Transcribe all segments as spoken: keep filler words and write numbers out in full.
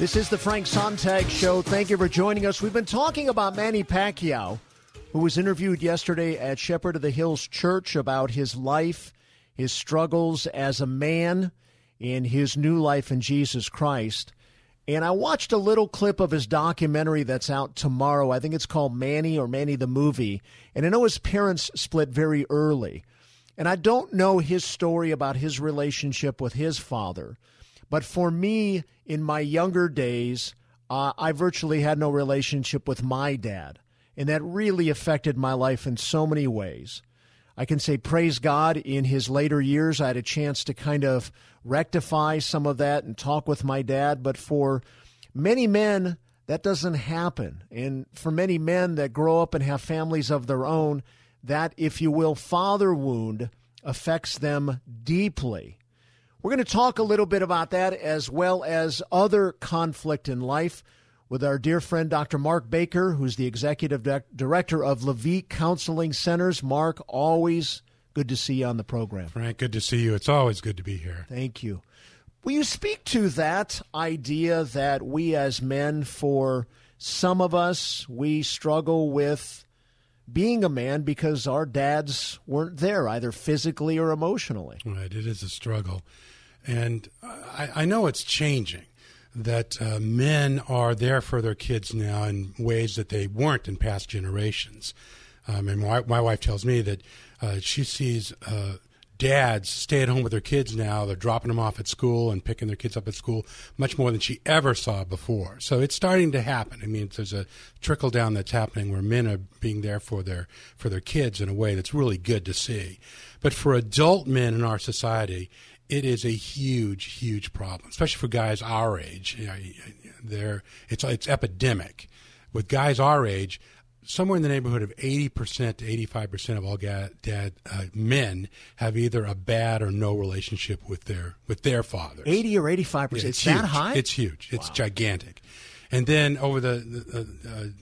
This is the Frank Sontag Show. Thank you for joining us. We've been talking about Manny Pacquiao, who was interviewed yesterday at Shepherd of the Hills Church about his life, his struggles as a man, and his new life in Jesus Christ. And I watched a little clip of his documentary that's out tomorrow. I think it's called Manny or Manny the Movie. And I know his parents split very early. And I don't know his story about his relationship with his father. But for me, in my younger days, uh, I virtually had no relationship with my dad. And that really affected my life in so many ways. I can say, praise God, in his later years, I had a chance to kind of rectify some of that and talk with my dad. But for many men, that doesn't happen. And for many men that grow up and have families of their own, that, if you will, father wound affects them deeply. We're going to talk a little bit about that as well as other conflict in life with our dear friend Doctor Mark Baker, who's the executive director of Levique Counseling Centers. Mark, always good to see you on the program. Frank, good to see you. It's always good to be here. Thank you. Will you speak to that idea that we as men, for some of us, we struggle with being a man because our dads weren't there, either physically or emotionally? Right, it is a struggle. And I, I know it's changing, that uh, men are there for their kids now in ways that they weren't in past generations. Um, and my, my wife tells me that uh, she sees uh, dads stay at home with their kids now. They're dropping them off at school and picking their kids up at school much more than she ever saw before. So it's starting to happen. I mean, there's a trickle down that's happening where men are being there for their for their kids in a way that's really good to see. But for adult men in our society, it is a huge, huge problem, especially for guys our age. You know, they're, it's it's epidemic. With guys our age, somewhere in the neighborhood of eighty percent to eighty-five percent of all ga- dad uh, men have either a bad or no relationship with their with their fathers. eighty or eighty-five percent. Yeah, it's it's that huge. high? It's huge. It's Wow. gigantic. And then over the, the uh, uh,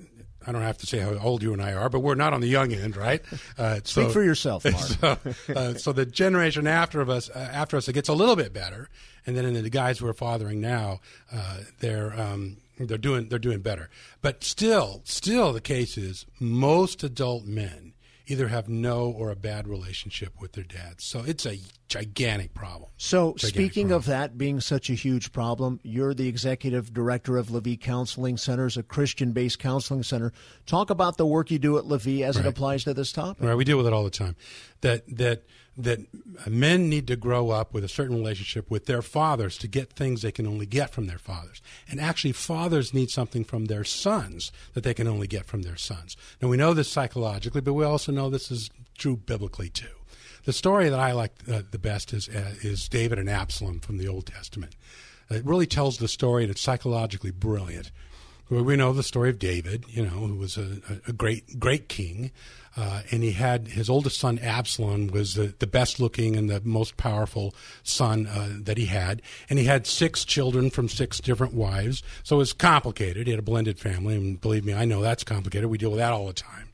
I don't have to say how old you and I are, but we're not on the young end, right? Uh, Speak so, for yourself, Mark. So, uh, so the generation after of us, uh, after us, it gets a little bit better, and then in the guys who are fathering now, uh, they're um, they're doing they're doing better. But still, still, the case is most adult men either have no or a bad relationship with their dads. So it's a gigantic problem. So gigantic speaking problem. of that being such a huge problem, you're the executive director of Levique Counseling Centers, a Christian-based counseling center. Talk about the work you do at Levique as Right. it applies to this topic. Right, we deal with it all the time. That that that men need to grow up with a certain relationship with their fathers to get things they can only get from their fathers. And actually, fathers need something from their sons that they can only get from their sons. Now, we know this psychologically, but we also know this is true biblically, too. The story that I like uh, the best is uh, is David and Absalom from the Old Testament. It really tells the story, and it's psychologically brilliant. We know the story of David, you know, who was a, a great, great king, uh, and he had his oldest son Absalom was the, the best looking and the most powerful son uh, that he had, and he had six children from six different wives, so it was complicated. He had a blended family, and believe me, I know that's complicated. We deal with that all the time.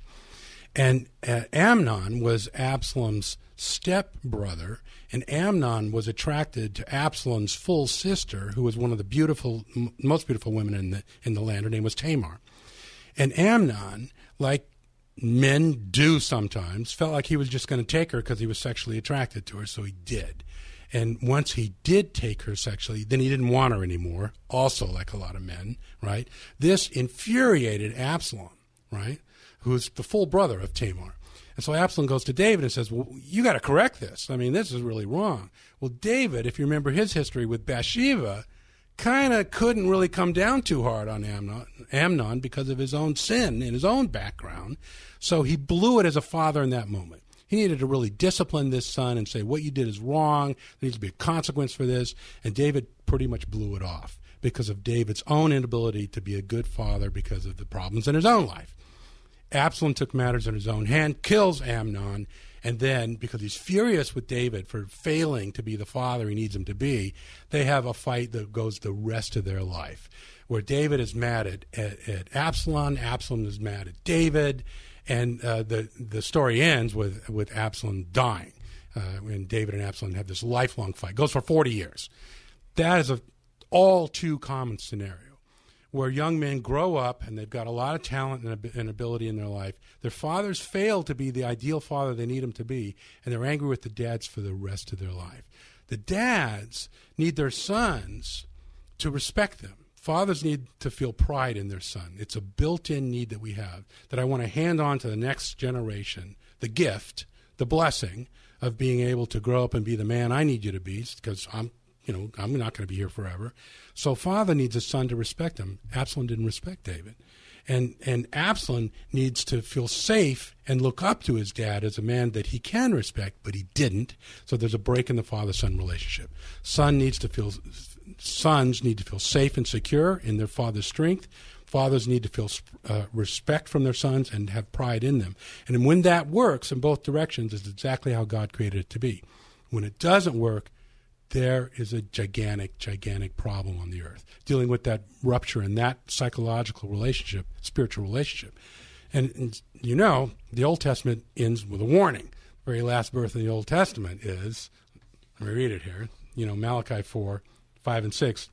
And uh, Amnon was Absalom's stepbrother, and Amnon was attracted to Absalom's full sister, who was one of the beautiful, m- most beautiful women in the in the land. Her name was Tamar. And Amnon, like men do sometimes, felt like he was just going to take her because he was sexually attracted to her, so he did. And once he did take her sexually, then he didn't want her anymore, also like a lot of men, right? This infuriated Absalom, right, who's the full brother of Tamar. And so Absalom goes to David and says, well, you got to correct this. I mean, this is really wrong. Well, David, if you remember his history with Bathsheba, kind of couldn't really come down too hard on Amnon, Amnon because of his own sin and his own background. So he blew it as a father in that moment. He needed to really discipline this son and say, what you did is wrong. There needs to be a consequence for this. And David pretty much blew it off because of David's own inability to be a good father because of the problems in his own life. Absalom took matters in his own hand, kills Amnon, and then, because he's furious with David for failing to be the father he needs him to be, they have a fight that goes the rest of their life, where David is mad at, at, at Absalom, Absalom is mad at David, and uh, the the story ends with, with Absalom dying. Uh, when David and Absalom have this lifelong fight. It goes for forty years. That is a all too common scenario where young men grow up and they've got a lot of talent and ability in their life. Their fathers fail to be the ideal father they need them to be, and they're angry with the dads for the rest of their life. The dads need their sons to respect them. Fathers need to feel pride in their son. It's a built-in need that we have, that I want to hand on to the next generation, the gift, the blessing of being able to grow up and be the man I need you to be, because I'm, you know, I'm not going to be here forever. So father needs his son to respect him. Absalom didn't respect David. And and Absalom needs to feel safe and look up to his dad as a man that he can respect, but he didn't. So there's a break in the father-son relationship. Son needs to feel, sons need to feel safe and secure in their father's strength. Fathers need to feel uh, respect from their sons and have pride in them. And when that works in both directions, it's exactly how God created it to be. When it doesn't work, there is a gigantic, gigantic problem on the earth, dealing with that rupture in that psychological relationship, spiritual relationship. And, and you know, the Old Testament ends with a warning. The very last verse in the Old Testament is, let me read it here, you know, Malachi four, five and six.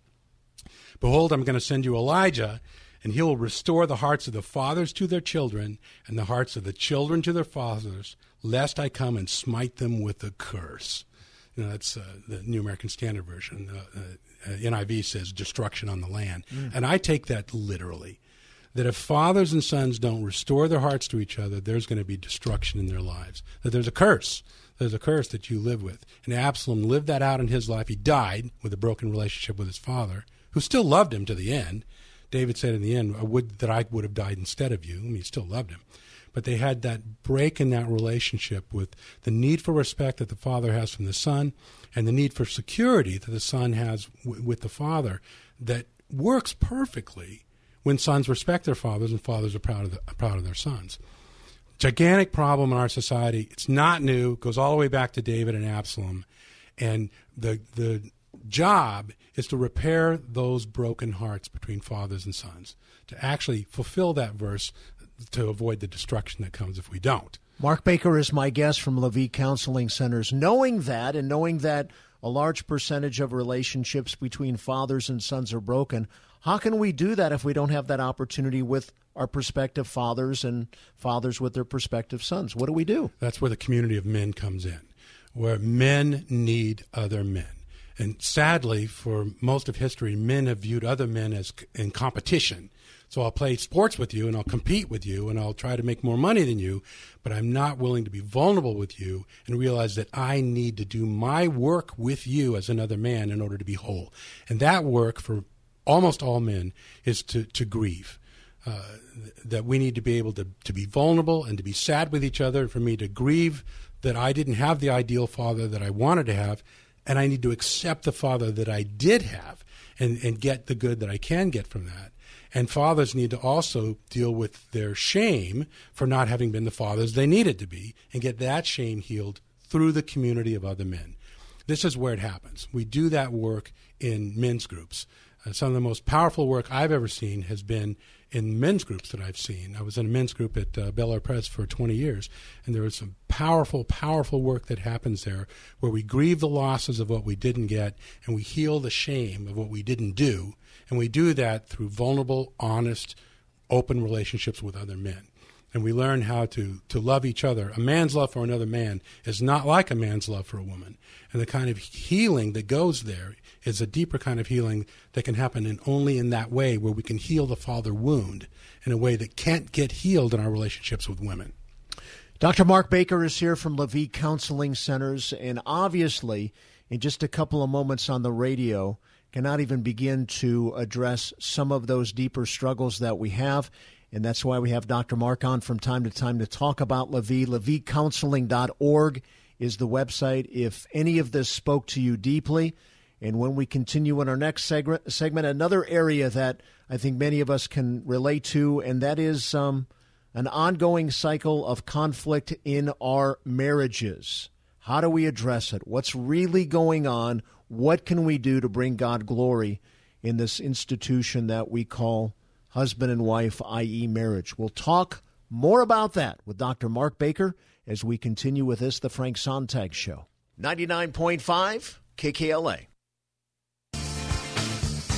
Behold, I'm going to send you Elijah, and he will restore the hearts of the fathers to their children and the hearts of the children to their fathers, lest I come and smite them with a curse. You know, that's uh, the New American Standard Version. Uh, uh, N I V says destruction on the land. Mm. And I take that literally, that if fathers and sons don't restore their hearts to each other, there's going to be destruction in their lives. That there's a curse. There's a curse that you live with. And Absalom lived that out in his life. He died with a broken relationship with his father, who still loved him to the end. David said in the end, I would that I would have died instead of you. I mean, he still loved him. But they had that break in that relationship with the need for respect that the father has from the son and the need for security that the son has w- with the father that works perfectly when sons respect their fathers and fathers are proud of, the, proud of their sons. Gigantic problem in our society. It's not new. It goes all the way back to David and Absalom. And the the job is to repair those broken hearts between fathers and sons, to actually fulfill that verse, to avoid the destruction that comes if we don't. Mark Baker is my guest from LaVie Counseling Centers. Knowing that and knowing that a large percentage of relationships between fathers and sons are broken, how can we do that if we don't have that opportunity with our prospective fathers and fathers with their prospective sons? What do we do? That's where the community of men comes in, where men need other men. And sadly, for most of history, men have viewed other men as in competition. So I'll play sports with you and I'll compete with you and I'll try to make more money than you, but I'm not willing to be vulnerable with you and realize that I need to do my work with you as another man in order to be whole. And that work for almost all men is to, to grieve. Uh, that we need to be able to, to be vulnerable and to be sad with each other, and for me to grieve that I didn't have the ideal father that I wanted to have, and I need to accept the father that I did have and, and get the good that I can get from that. And fathers need to also deal with their shame for not having been the fathers they needed to be and get that shame healed through the community of other men. This is where it happens. We do that work in men's groups. Uh, some of the most powerful work I've ever seen has been in men's groups that I've seen. I was in a men's group at uh, Bel Air Press for twenty years, and there was some powerful, powerful work that happens there where we grieve the losses of what we didn't get and we heal the shame of what we didn't do, and we do that through vulnerable, honest, open relationships with other men. And we learn how to, to love each other. A man's love for another man is not like a man's love for a woman. And the kind of healing that goes there is a deeper kind of healing that can happen in only in that way, where we can heal the father wound in a way that can't get healed in our relationships with women. Doctor Mark Baker is here from LaVie Counseling Centers, and obviously, in just a couple of moments on the radio, cannot even begin to address some of those deeper struggles that we have. And that's why we have Doctor Mark on from time to time to talk about LaVie. LaVie Counseling dot org is the website if any of this spoke to you deeply. And when we continue in our next segment, segment, another area that I think many of us can relate to, and that is um, an ongoing cycle of conflict in our marriages. How do we address it? What's really going on? What can we do to bring God glory in this institution that we call husband and wife, that is marriage? We'll talk more about that with Doctor Mark Baker as we continue with this, The Frank Sontag Show. ninety-nine point five K K L A.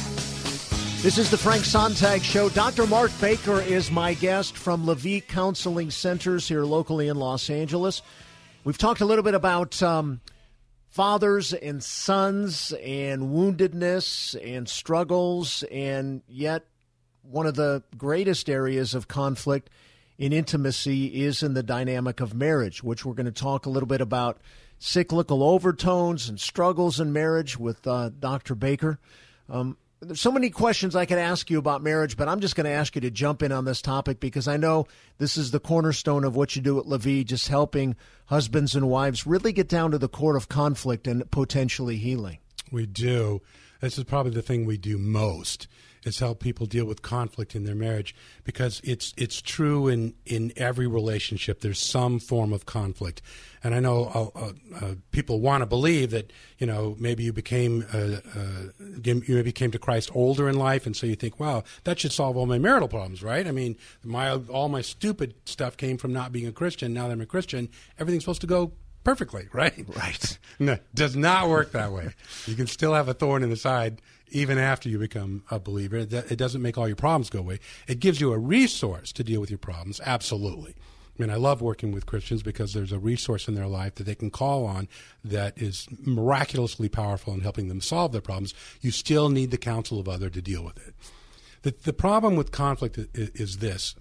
This is the Frank Sontag Show. Doctor Mark Baker is my guest from Levique Counseling Centers here locally in Los Angeles. We've talked a little bit about um, fathers and sons and woundedness and struggles, and yet one of the greatest areas of conflict in intimacy is in the dynamic of marriage, which we're going to talk a little bit about cyclical overtones and struggles in marriage with uh, Doctor Baker. Um, There's so many questions I could ask you about marriage, but I'm just going to ask you to jump in on this topic because I know this is the cornerstone of what you do at Levique, just helping husbands and wives really get down to the core of conflict and potentially healing. We do. This is probably the thing we do most, is help people deal with conflict in their marriage, because it's it's true in, in every relationship. There's some form of conflict. And I know uh, uh, people want to believe that, you know, maybe you became uh, uh, you maybe came to Christ older in life, and so you think, wow, that should solve all my marital problems, right? I mean, my all my stupid stuff came from not being a Christian. Now that I'm a Christian, everything's supposed to go perfectly, right? Right. No, it does not work that way. You can still have a thorn in the side even after you become a believer. It doesn't make all your problems go away. It gives you a resource to deal with your problems, absolutely. I mean, I love working with Christians because there's a resource in their life that they can call on that is miraculously powerful in helping them solve their problems. You still need the counsel of others to deal with it. The, the problem with conflict is, is this,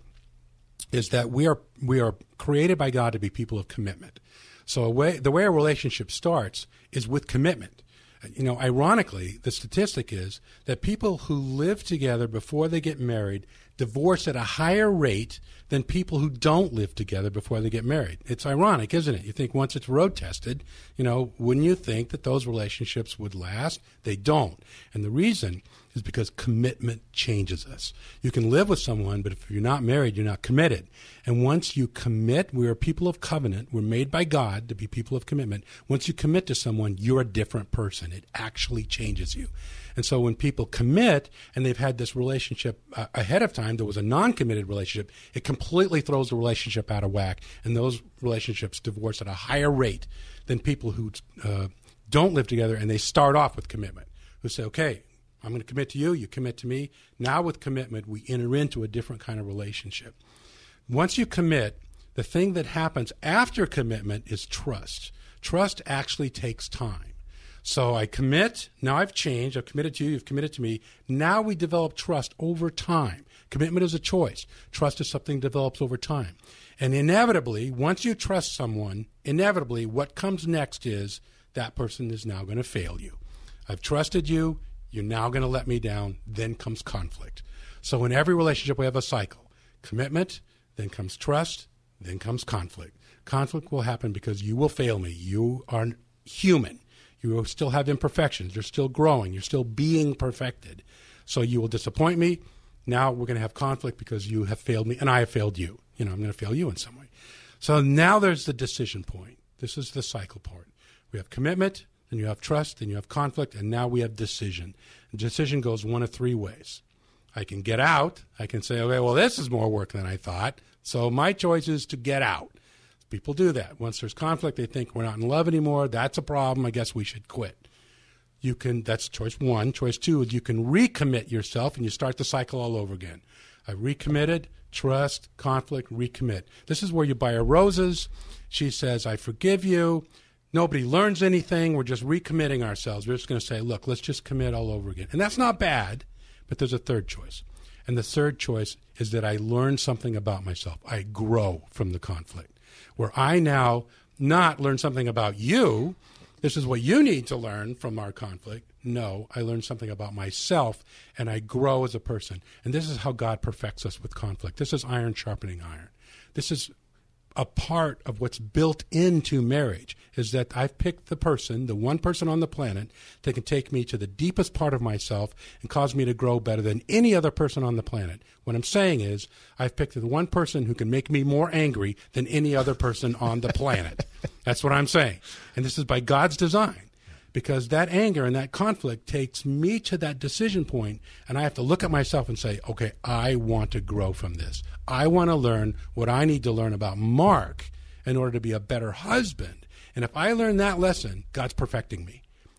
is that we are we are created by God to be people of commitment. So a way, the way a relationship starts is with commitment. You know, ironically, the statistic is that people who live together before they get married divorce at a higher rate than people who don't live together before they get married. It's ironic, isn't it? You think once it's road tested, you know, wouldn't you think that those relationships would last? They don't. And the reason is because commitment changes us. You can live with someone, but if you're not married, you're not committed. And once you commit, we are people of covenant. We're made by God to be people of commitment. Once you commit to someone, you're a different person. It actually changes you. And so when people commit and they've had this relationship uh, ahead of time, there was a non-committed relationship, it completely throws the relationship out of whack. And those relationships divorce at a higher rate than people who uh, don't live together and they start off with commitment, who say, okay, I'm going to commit to you, you commit to me. Now with commitment, we enter into a different kind of relationship. Once you commit, the thing that happens after commitment is trust. Trust actually takes time. So I commit, now I've changed, I've committed to you, you've committed to me. Now we develop trust over time. Commitment is a choice. Trust is something that develops over time. And inevitably, once you trust someone, inevitably what comes next is that person is now going to fail you. I've trusted you. You're now going to let me down. Then comes conflict. So in every relationship, we have a cycle. Commitment, then comes trust, then comes conflict. Conflict will happen because you will fail me. You are human. You will still have imperfections. You're still growing. You're still being perfected. So you will disappoint me. Now we're going to have conflict because you have failed me and I have failed you. You know, I'm going to fail you in some way. So now there's the decision point. This is the cycle part. We have commitment. Then you have trust, then you have conflict, and now we have decision. And decision goes one of three ways. I can get out. I can say, okay, well, this is more work than I thought, so my choice is to get out. People do that. Once there's conflict, they think we're not in love anymore. That's a problem. I guess we should quit. You can. That's choice one. Choice two is you can recommit yourself, and you start the cycle all over again. I recommitted, trust, conflict, recommit. This is where you buy her roses. She says, I forgive you. Nobody learns anything. We're just recommitting ourselves. We're just going to say, look, let's just commit all over again. And that's not bad, but there's a third choice. And the third choice is that I learn something about myself. I grow from the conflict, where I now not learn something about you. This is what you need to learn from our conflict. No, I learn something about myself, and I grow as a person. And this is how God perfects us with conflict. This is iron sharpening iron. This is a part of what's built into marriage, is that I've picked the person, the one person on the planet that can take me to the deepest part of myself and cause me to grow better than any other person on the planet. What I'm saying is I've picked the one person who can make me more angry than any other person on the planet. That's what I'm saying. And this is by God's design, because that anger and that conflict takes me to that decision point, and I have to look at myself and say, okay, I want to grow from this. I want to learn what I need to learn about Mark in order to be a better husband. And if I learn that lesson, God's perfecting me.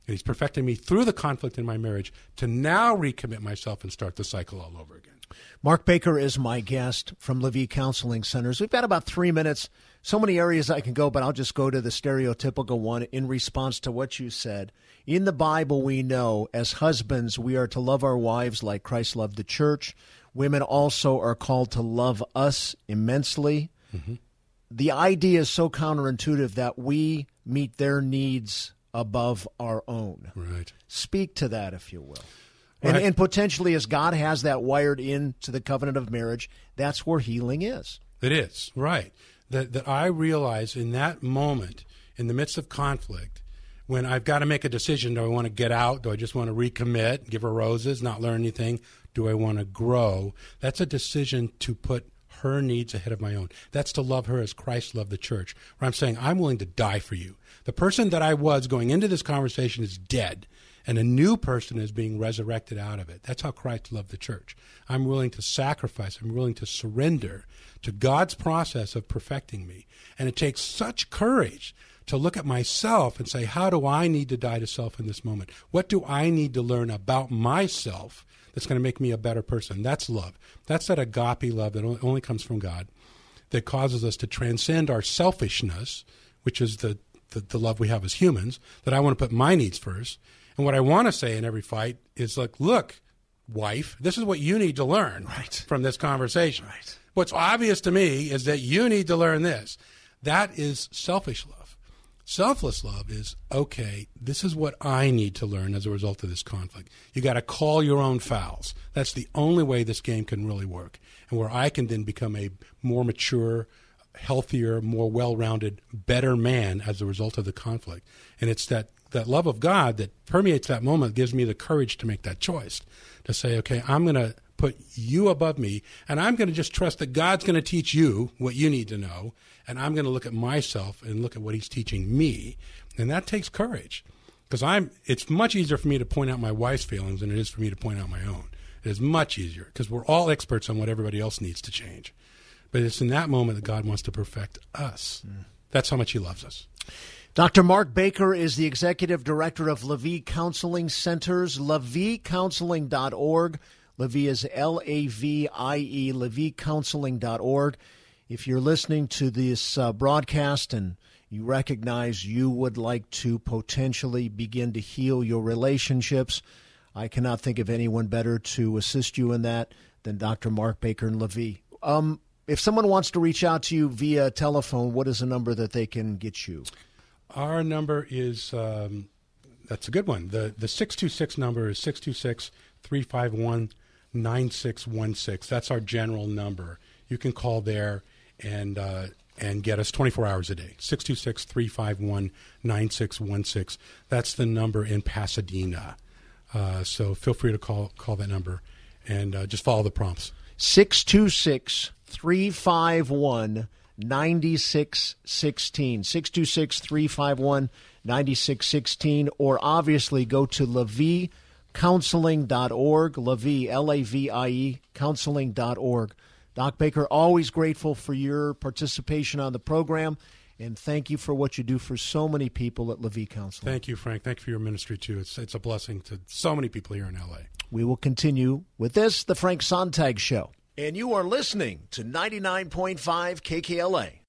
And he's perfecting me through the conflict in my marriage to now recommit myself and start the cycle all over again. Mark Baker is my guest from LaVie Counseling Centers. We've got about three minutes. So many areas I can go, but I'll just go to the stereotypical one in response to what you said. In the Bible, we know as husbands, we are to love our wives like Christ loved the church. Women also are called to love us immensely. Mm-hmm. The idea is so counterintuitive that we meet their needs above our own. Right. Speak to that, if you will. Right. And, and potentially, as God has that wired into the covenant of marriage, that's where healing is. It is, right. That, that I realize in that moment, in the midst of conflict, when I've got to make a decision, do I want to get out? Do I just want to recommit, give her roses, not learn anything? Do I want to grow? That's a decision to put her needs ahead of my own. That's to love her as Christ loved the church, where I'm saying, I'm willing to die for you. The person that I was going into this conversation is dead, and a new person is being resurrected out of it. That's how Christ loved the church. I'm willing to sacrifice. I'm willing to surrender to God's process of perfecting me. And it takes such courage to look at myself and say, how do I need to die to self in this moment? What do I need to learn about myself that's going to make me a better person? That's love. That's that agape love that only comes from God, that causes us to transcend our selfishness, which is the, the, the love we have as humans, that I want to put my needs first. And what I want to say in every fight is like, look, wife, this is what you need to learn right. from this conversation. Right. What's obvious to me is that you need to learn this. That is selfish love. Selfless love is, okay, this is what I need to learn as a result of this conflict. You got to call your own fouls. That's the only way this game can really work, and where I can then become a more mature, healthier, more well-rounded, better man as a result of the conflict. And it's that, that love of God that permeates that moment, gives me the courage to make that choice, to say, okay, I'm going to put you above me, and I'm going to just trust that God's going to teach you what you need to know, and I'm going to look at myself and look at what he's teaching me. And that takes courage, because I'm. It's much easier for me to point out my wife's failings than it is for me to point out my own. It is much easier, because we're all experts on what everybody else needs to change. But it's in that moment that God wants to perfect us. Mm. That's how much he loves us. Doctor Mark Baker is the executive director of LaVie Counseling Centers, la vie counseling dot org. LaVie is L A V I E, la vie counseling dot org. If you're listening to this uh, broadcast and you recognize you would like to potentially begin to heal your relationships, I cannot think of anyone better to assist you in that than Doctor Mark Baker and LaVie. Um, if someone wants to reach out to you via telephone, what is the number that they can get you? Our number is, um, that's a good one. The the six two six number is six two six, three five one, nine six one six. That's our general number. You can call there and uh, and get us twenty-four hours a day. six two six, three five one, nine six one six. That's the number in Pasadena. Uh, so feel free to call call that number and uh, just follow the prompts. six two six, three five one, nine six one six. six two six, three five one, nine six one six. Or obviously go to la vie counseling dot org. LaVie, L A V I E, counseling dot org. Doc Baker, always grateful for your participation on the program, and thank you for what you do for so many people at LaVie Counseling. Thank you, Frank. Thank you for your ministry, too. It's, it's a blessing to so many people here in L A. We will continue with this, The Frank Sontag Show. And you are listening to ninety-nine point five K K L A.